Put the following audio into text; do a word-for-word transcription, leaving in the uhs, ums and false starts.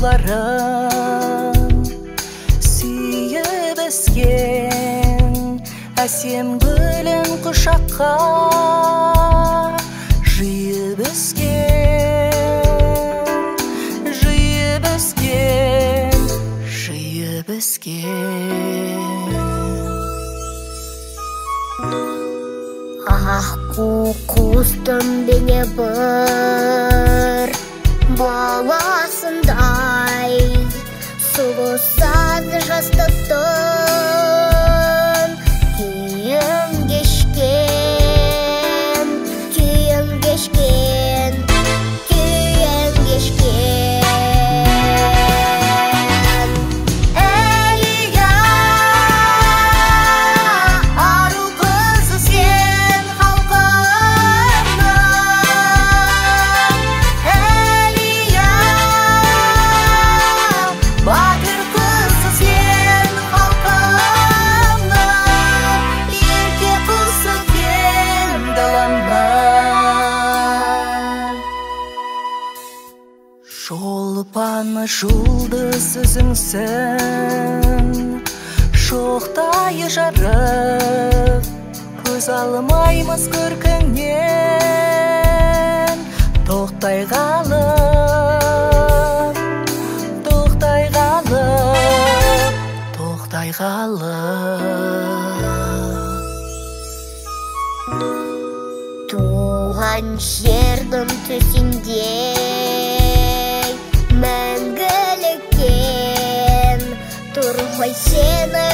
жолдарын сүйіп өскен әсем гүлін құшаққа жиып өскен, жиып өскен, жиып өскен. Аққу құстың бейне бір баласындай сұлу саз жастықтың күйін кешкен, күйін кешкен, күйін кешкен. Әлия, ару қызы сен халқымның. Әлия, батыр қызы сен халқымның. Ерке құсы кең даламның. Шолпаны жұлдыз өзіңсің, шоқтай жарып, көз алмаймыз көркіңнен. Тоқтай қалып, тоқтай қалып, тоқтай қалып. Туған жердің төсінде мәңгіліккен тұр ғой сені